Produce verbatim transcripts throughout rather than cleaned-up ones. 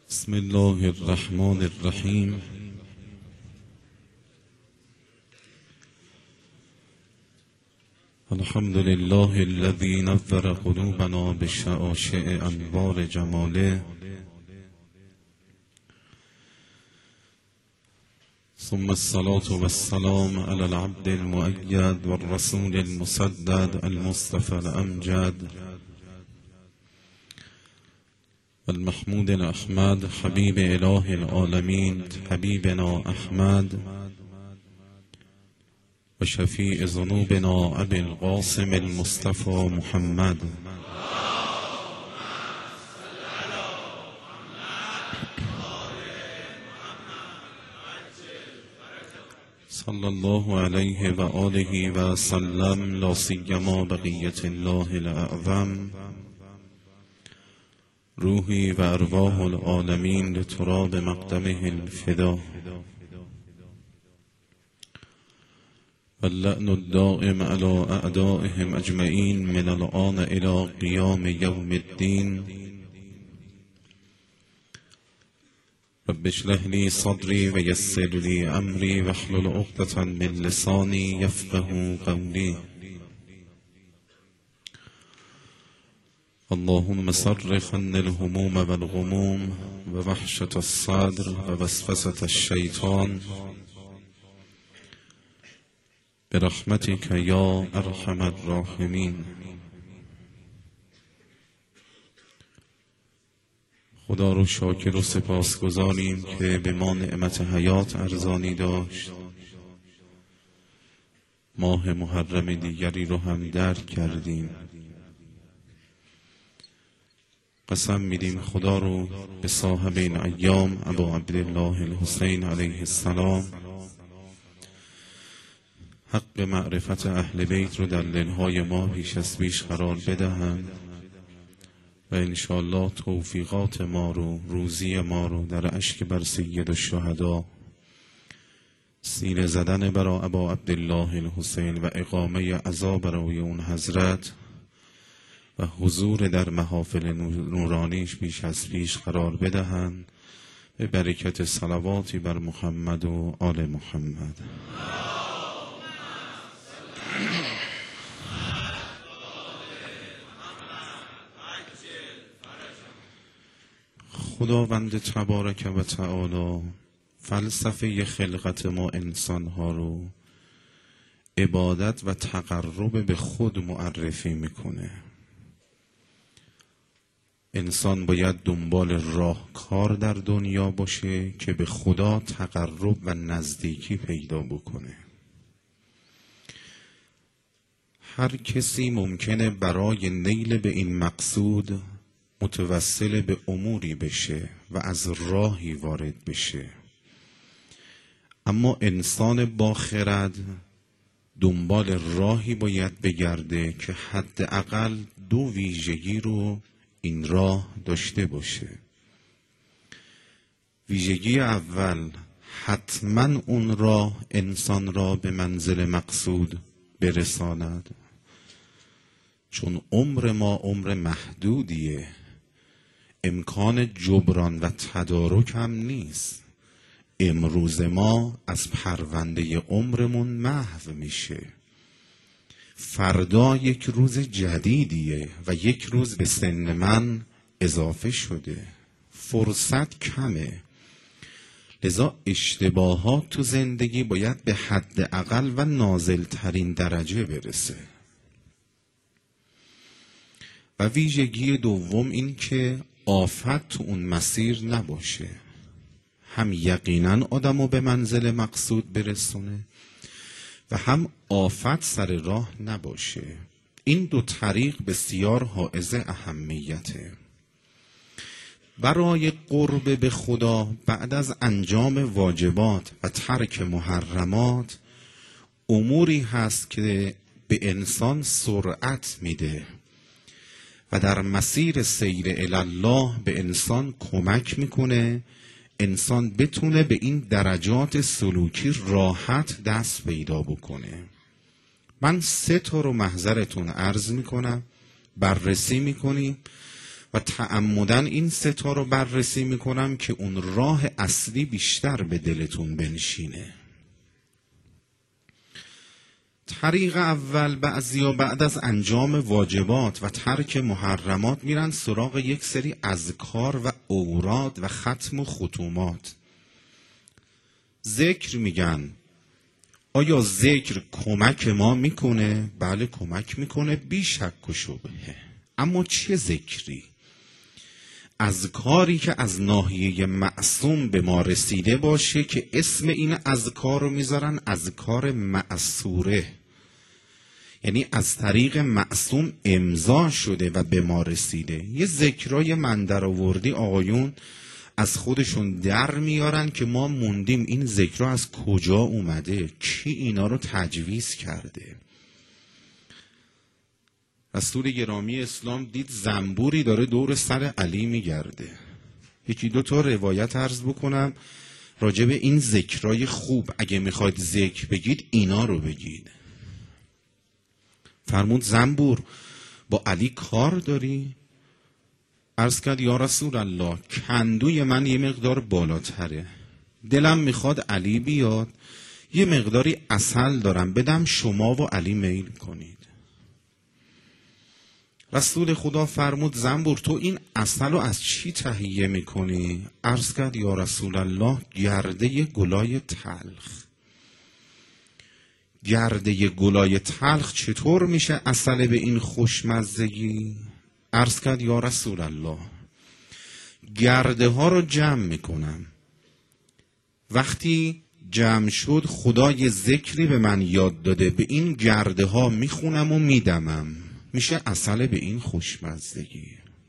بسم الله الرحمن الرحیم. الحمد لله الذي نور قلوبنا بشعاشع انوار جماله، ثم الصلاة والسلام على العبد المؤيد والرسول المسدد المصطفى الأمجد المحمود الأحمد حبيب إله العالمين حبيبنا أحمد وشفيع ذنوبنا أبي القاسم المصطفى محمد صلى الله عليه وآله وسلم، لا سيما بقية الله الأعظم، روحي وأرواح العالمين لتراب مقدمه الفدا، واللعن الدائم على أعدائهم أجمعين من الآن إلى قيام يوم الدين. رب اشرح لي صدري ويسر لي أمري واحلل عقدة من لساني يفقه قولي. اللهم صرف عني الهموم والغموم ووحشة الصدر ووسوسة الشيطان برحمتك یا ارحم الراحمین. خدا رو شاکر و سپاسگزاریم که به ما نعمت حیات ارزانی داشت، ماه محرم دیگری رو هم درک کردیم. قسم میدیم خدا رو به صاحب این ایام ابا عبدالله الحسین علیه السلام حق معرفت اهل بیت رو در دلهای ما پیش از پیش قرار بدهند و انشاءالله توفیقات ما رو، روزی ما رو در اشک بر سید الشهدا، سینه زدن برای ابا عبدالله الحسین و اقامه عزا برای اون حضرت و حضور در محافل نورانیش پیش از پیش قرار بدهند به برکت صلواتی بر محمد و آل محمد. خداوند تبارک و تعالی فلسفه خلقت ما انسانها رو عبادت و تقرب به خود معرفی میکنه. انسان باید دنبال راهکار در دنیا باشه که به خدا تقرب و نزدیکی پیدا بکنه. هر کسی ممکنه برای نیل به این مقصود متوسل به اموری بشه و از راهی وارد بشه، اما انسان با خرد دنبال راهی باید بگرده که حداقل دو ویژگی رو این راه داشته باشه. ویژگی اول، حتما اون راه انسان را به منزل مقصود برساند، چون عمر ما عمر محدودیه، امکان جبران و تدارک هم نیست. امروز ما از پرونده عمرمون محو میشه، فردا یک روز جدیدیه و یک روز به سن من اضافه شده، فرصت کمه. لذا اشتباهات تو زندگی باید به حد اقل و نازل ترین درجه برسه. و ویژگی دوم این که آفت تو اون مسیر نباشه، هم یقینا آدمو به منزل مقصود برسونه و هم آفت سر راه نباشه. این دو طریق بسیار حائز اهمیته. برای قرب به خدا بعد از انجام واجبات و ترک محرمات اموری هست که به انسان سرعت میده و در مسیر سیر الله به انسان کمک میکنه انسان بتونه به این درجات سلوکی راحت دست پیدا بکنه. من سه تا رو محضرتون عرض میکنم، بررسی میکنیم و تعمدن این سه تا رو بررسی میکنم که اون راه اصلی بیشتر به دلتون بنشینه. طریق اول، بعضیا بعد از انجام واجبات و ترک محرمات میرن سراغ یک سری اذکار و اوراد و ختم و ختومات. ذکر میگن. آیا ذکر کمک ما میکنه؟ بله کمک میکنه بی شک و شبهه. اما چه ذکری؟ اذکاری که از ناحیه معصوم به ما رسیده باشه که اسم این اذکار رو میذارن اذکار معصوره، یعنی از طریق معصوم امضا شده و به ما رسیده. یه ذکرای من در آوردی آقایون از خودشون در میارن که ما موندیم این ذکرها از کجا اومده، کی اینا رو تجویز کرده. رسول گرامی اسلام دید زنبوری داره دور سر علی میگرده. یکی دو تا روایت عرض بکنم راجع به این ذکرای خوب. اگه میخواید ذکر بگید اینا رو بگید. فرمود زنبور با علی کار داری؟ عرض کرد یا رسول الله کندوی من یه مقدار بالاتره، دلم میخواد علی بیاد یه مقداری عسل دارم بدم شما و علی میل کنید. رسول خدا فرمود زنبور تو این عسل رو از چی تهیه میکنی؟ عرض کرد یا رسول الله گرده گلای تلخ. گرده گلای تلخ چطور میشه عسل به این خوشمزگی؟ عرض کرد یا رسول الله گرده ها رو جمع میکنم، وقتی جمع شد خدا یه ذکری به من یاد داده، به این گرده ها میخونم و میدمم، میشه عسل به این خوشمزدگی.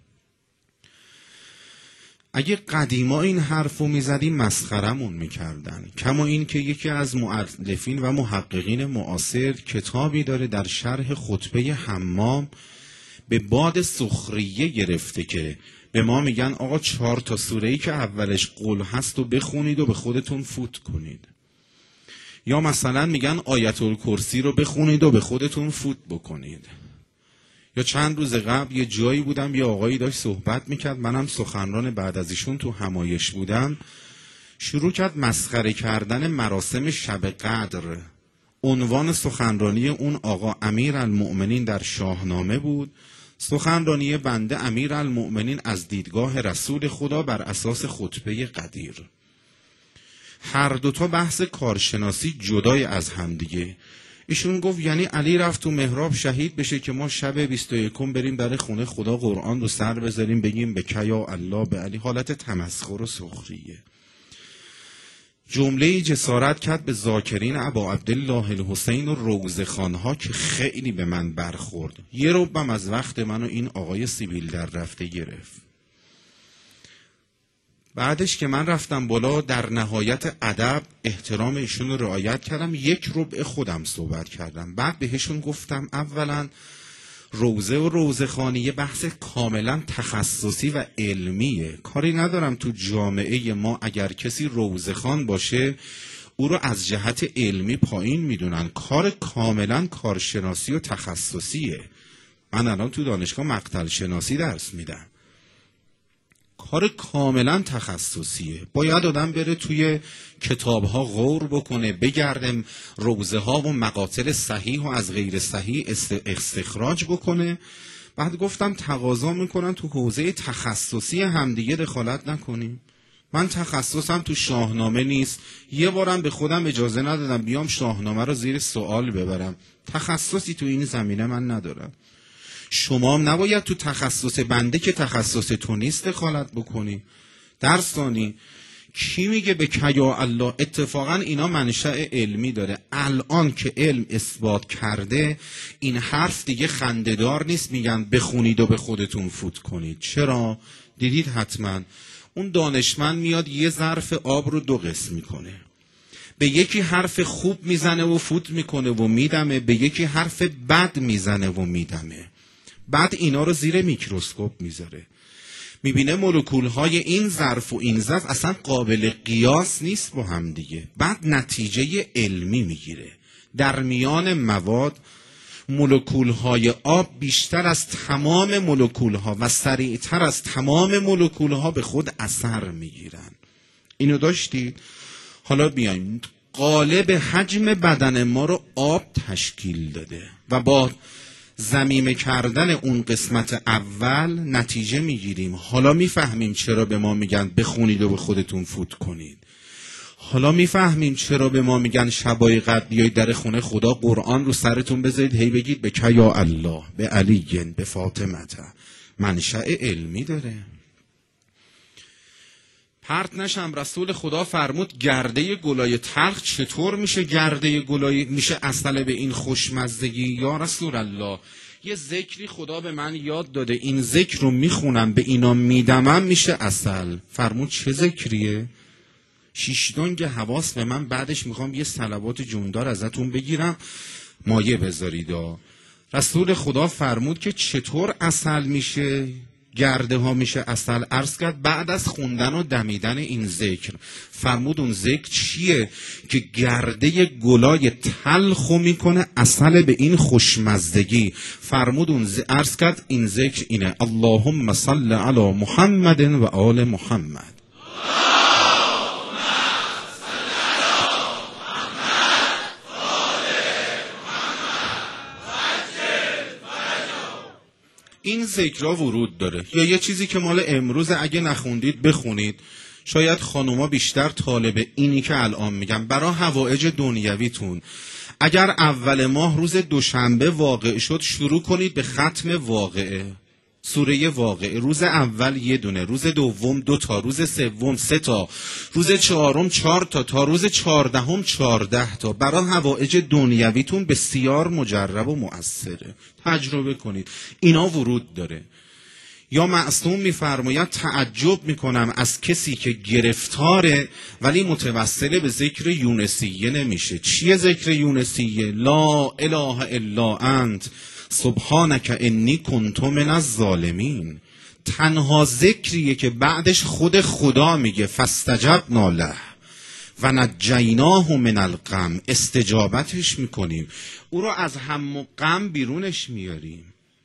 اگه قدیما این حرفو میزدیم مسخرمون میکردن. کما این که یکی از مؤلفین و محققین معاصر کتابی داره در شرح خطبه حمام به باد سخریه گرفته که به ما میگن آقا چهار تا سوره‌ای که اولش قل هست و بخونید و به خودتون فوت کنید، یا مثلا میگن آیت الکرسی رو بخونید و به خودتون فوت بکنید. یا چند روز قبل یه جایی بودم یه آقایی داشت صحبت میکرد، منم سخنران بعد از ایشون تو همایش بودم، شروع کرد مسخره کردن مراسم شب قدر. عنوان سخنرانی اون آقا امیرالمؤمنین در شاهنامه بود. سخنرانی بنده امیرالمؤمنین از دیدگاه رسول خدا بر اساس خطبه قدیر. هر دوتا بحث کارشناسی جدای از هم دیگه. ایشون گفت یعنی علی رفت تو محراب شهید بشه که ما شب بیست و یکم بریم در خونه خدا قرآن رو سر بذاریم بگیم به کیا الله به علی؟ حالت تمسخر و سخریه. جمله جسارت کرد به ذاکرین ابا عبدالله الحسین و روزخانها که خیلی به من برخورد. یه ربم از وقت منو این آقای سیبیل در رفته گرفت. بعدش که من رفتم بالا در نهایت ادب احترام ایشون رو رعایت کردم، یک ربع خودم صحبت کردم. بعد بهشون گفتم اولا روزه و روزخانی یه بحث کاملا تخصصی و علمیه، کاری ندارم تو جامعه ما اگر کسی روزخان باشه او رو از جهت علمی پایین میدونن، کار کاملا کارشناسی و تخصصیه. من الان تو دانشگاه مقتل شناسی درس میدم، کار کاملا تخصصیه. باید آدم بره توی کتابها غور بکنه، بگردم روزه ها و مقاتل صحیح و از غیر صحیح استخراج بکنه. بعد گفتم تقاضا میکنن تو حوزه تخصصی همدیگه دخالت نکنیم. من تخصصم تو شاهنامه نیست، یه بارم به خودم اجازه ندادم بیام شاهنامه رو زیر سوال ببرم. تخصصی تو این زمینه من ندارم. شما هم نباید تو تخصص بنده که تخصص تو نیست دخالت بکنی. در ثانی کی میگه به کیا الله؟ اتفاقا اینا منشأ علمی داره. الان که علم اثبات کرده این حرف دیگه خنده‌دار نیست، میگن بخونید و به خودتون فوت کنید. چرا؟ دیدید حتما اون دانشمند میاد یه ظرف آب رو دو قسم میکنه، به یکی حرف خوب میزنه و فوت میکنه و میدمه، به یکی حرف بد میزنه و میدمه. بعد اینا رو زیر میکروسکوپ میذاره، میبینه مولکولهای این ظرف و این ظرف اصلا قابل قیاس نیست با هم دیگه. بعد نتیجه علمی میگیره. در میان مواد مولکول‌های آب بیشتر از تمام مولکول‌ها و سریعتر از تمام مولکول‌ها به خود اثر میگیرن. اینو داشتید؟ حالا بیایم قالب حجم بدن ما رو آب تشکیل داده و با ضمیمه کردن اون قسمت اول نتیجه میگیریم. حالا میفهمیم چرا به ما میگن بخونید و به خودتون فوت کنید. حالا میفهمیم چرا به ما میگن شبای قدر بیایید در خونه خدا قرآن رو سرتون بذارید هی بگید به که یا الله، به علی، به فاطمه. منشأ علمی داره. پرت نشم، رسول خدا فرمود گرده گلای تلخ چطور میشه گرده گلای میشه عسل به این خوشمزدگی؟ یا رسول الله یه ذکری خدا به من یاد داده، این ذکر رو میخونم به اینا میدمم میشه عسل. فرمود چه ذکریه؟ شیش دنگ حواس به من، بعدش میخوام یه صلوات جوندار ازتون بگیرم مایه بذارید. رسول خدا فرمود که چطور عسل میشه گرده ها میشه عسل؟ عرض کرد بعد از خوندن و دمیدن این ذکر. فرمود اون ذکر چیه؟ که گرده گلای تلخو میکنه عسل به این خوشمزدگی. فرمود اون ذکر، عرض کرد این ذکر اینه: اللهم صل علی محمد و آل محمد. این ذکرها ورود داره. یا یه چیزی که مال امروز اگه نخوندید بخونید. شاید خانوما بیشتر طالب اینی که الان میگم برای حوائج دنیویتون. اگر اول ماه روز دوشنبه واقع شد شروع کنید به ختم واقعه، سوره واقعه. روز اول یه دونه، روز دوم دو تا، روز سوم سه تا، روز چهارم چهار تا، تا روز چهاردهم چهارده تا. برای حوائج دنیویتون بسیار مجرب و مؤثره. تجربه کنید. اینا ورود داره. یا معصوم میفرماید تعجب میکنم از کسی که گرفتاره ولی متوسل به ذکر یونسیه نمیشه. چیه ذکر یونسیه؟ لا اله الا انت سبحانک انی کنت من الظالمین. تنها ذکریه که بعدش خود خدا میگه فاستجبنا له و نجیناه من الغم. استجابتش میکنیم، او رو از هم و غم بیرونش میاریم.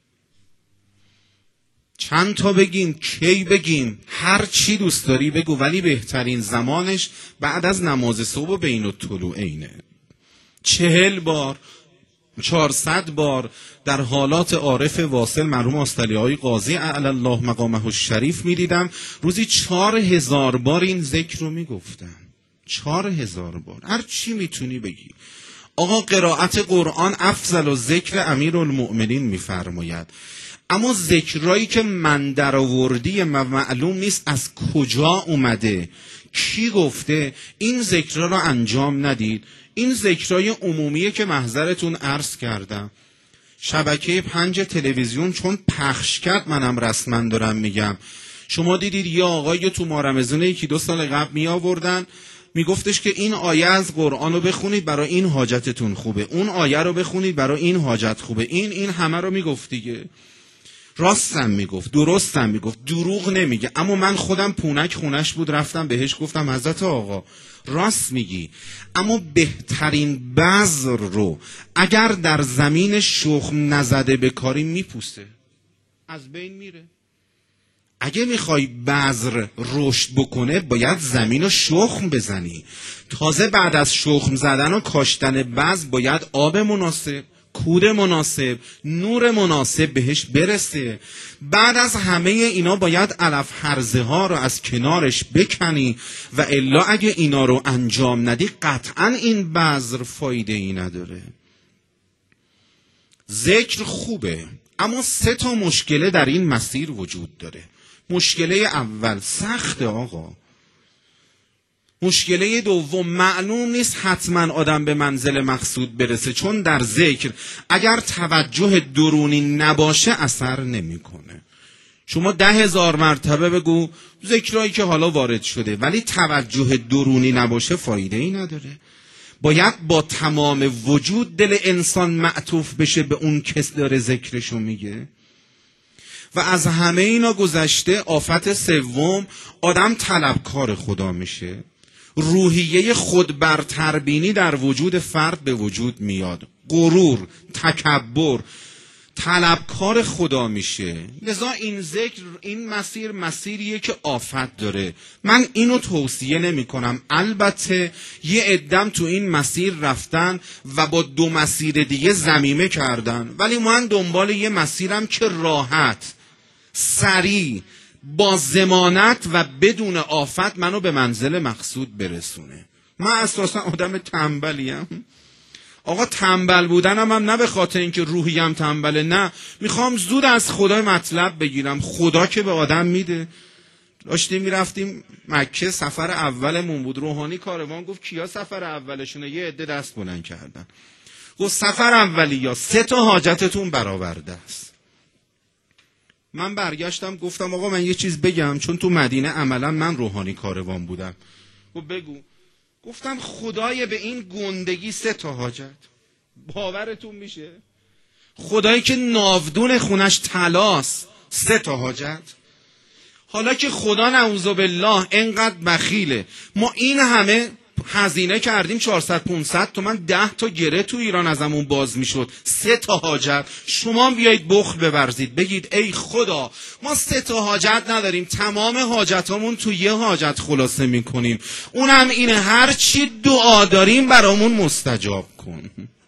چند تا بگیم، کی بگیم، هر چی دوست داری بگو، ولی بهترین زمانش بعد از نماز صبح و بین الطلوعینه. چهل بار، چهارصد بار در حالات عارف واصل مرحوم آستالیایی قاضی اعلی الله مقامه الشریف میدیدم روزی چهار هزار بار این ذکر رو میگفتن. چهار هزار بار. هر چی میتونی بگی. آقا قرائت قرآن افضل و ذکر امیرالمؤمنین میفرماید. اما ذکرایی که من در آوردی معلوم نیست از کجا اومده، کی گفته، این ذکرها رو انجام ندید. این ذکرای عمومیه که محضرتون عرض کردم. شبکه پنج تلویزیون چون پخش کرد، منم رسما دارم میگم، شما دیدید یه آقای تو ماه رمضان یکی دو سال قبل می آوردن میگفتش که این آیه از قرآن رو بخونید برای این حاجتتون خوبه، اون آیه رو بخونید برای این حاجت خوبه. این این همه رو میگفت دیگه. راستم میگفت، درستم میگفت، دروغ نمیگه. اما من خودم پونک خونش بود، رفتم بهش گفتم حضرت آقا راست میگی، اما بهترین بذر رو اگر در زمین شخم نزده بکاری میپوسه، از بین میره. اگه میخوای بذر رشد بکنه باید زمین رو شخم بزنی. تازه بعد از شخم زدن و کاشتن بذر باید آب مناسب، کود مناسب، نور مناسب بهش برسه. بعد از همه اینا باید علف هرزه ها رو از کنارش بکنی و الا اگه اینا رو انجام ندی قطعا این بذر فایده ای نداره. ذکر خوبه، اما سه تا مشکله در این مسیر وجود داره. مشکله اول سخته آقا. مشکله دوم معلوم نیست حتما آدم به منزل مقصود برسه، چون در ذکر اگر توجه درونی نباشه اثر نمیکنه. شما ده هزار مرتبه بگو ذکرهایی که حالا وارد شده، ولی توجه درونی نباشه فایده ای نداره. باید با تمام وجود دل انسان معطوف بشه به اون کس داره ذکرشو میگه. و از همه اینا گذشته آفت سوم، آدم طلبکار خدا میشه. روحیه خود برتربینی در وجود فرد به وجود میاد. غرور، تکبر، طلبکار خدا میشه. لذا این ذکر، این مسیر مسیریه که آفت داره. من اینو توصیه نمی کنم. البته یه عدم تو این مسیر رفتن و با دو مسیر دیگه ضمیمه کردن، ولی من دنبال یه مسیرم که راحت، سریع، با ضمانت و بدون آفت منو به منزل مقصود برسونه. من اساسا آدم تنبلیم. آقا تنبل بودنم هم نه به خاطر اینکه روحیم تنبله، نه، میخوام زود از خدا مطلب بگیرم. خدا که به آدم میده. داشتیم میرفتیم مکه، سفر اولمون بود. روحانی کاروان گفت کیا سفر اولشونه؟ یه عده دست بلند کردن. گفت سفر اولی یا سه تا حاجتتون برآورده است. من برگشتم گفتم آقا من یه چیز بگم، چون تو مدینه عملا من روحانی کاروان بودم. گفت بگو. گفتم خدای به این گندگی سه تا حاجت، باورتون میشه؟ خدایی که ناودون خونش طلاست، سه تا حاجت. حالا که خدا نعوذ بالله اینقدر بخیله، ما این همه هزینه کردیم، چهارصد پانصد تومن، ده تا گره تو ایران ازمون باز میشد، سه تا حاجت. شما بیایید بخل بورزید، بگید ای خدا ما سه تا حاجت نداریم، تمام حاجتامون تو یه حاجت خلاصه میکنیم، اونم اینه هر چی دعا داریم برامون مستجاب کن.